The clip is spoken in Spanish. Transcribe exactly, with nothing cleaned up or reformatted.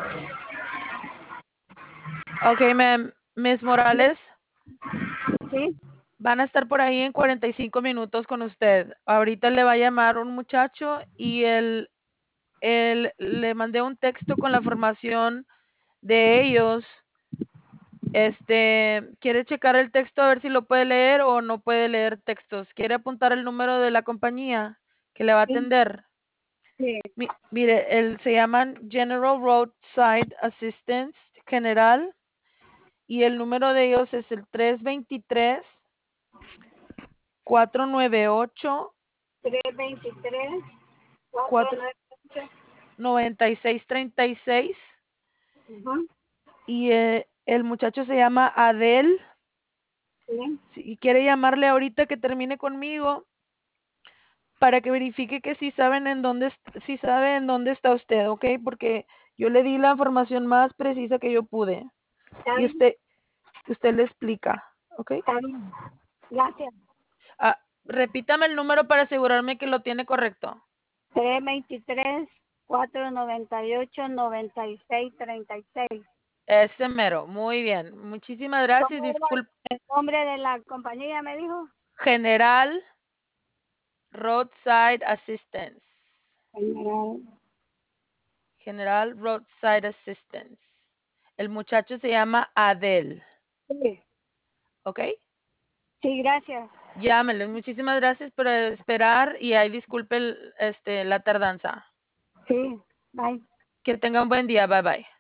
Ok, ma'am. Miss Morales. Sí. Van a estar por ahí en cuarenta y cinco minutos con usted. Ahorita le va a llamar un muchacho y él, él le mandé un texto con la formación de ellos. Este, ¿quiere checar el texto a ver si lo puede leer o no puede leer textos? ¿Quiere apuntar el número de la compañía que le va a atender? Sí. Mi, mire, él se llaman General Roadside Assistance General y el número de ellos es el tres veintitrés, cuatro nueve ocho, tres veintitrés, cuatro cuatrocientos noventa y ocho. noventa y seis treinta y seis Uh-huh. y eh, el muchacho se llama Adel. Sí. Si quiere llamarle ahorita que termine conmigo para que verifique que sí saben en dónde, sí sabe en dónde está usted, ¿ok? Porque yo le di la información más precisa que yo pude Está y bien. usted, usted le explica, ¿ok? Está bien. Gracias. Ah, repítame el número para asegurarme que lo tiene correcto. tres veintitrés, cuatrocientos noventa y ocho, noventa y seis treinta y seis. Ese mero, muy bien. Muchísimas gracias. ¿Cómo era Disculpe. el nombre de la compañía, me dijo? General Roadside Assistance. General. General Roadside Assistance. El muchacho se llama Adel. Sí. ¿Ok? Sí, gracias. Llámele. Muchísimas gracias por esperar y ahí disculpe el, este, la tardanza. Sí. Bye. Que tenga un buen día. Bye bye.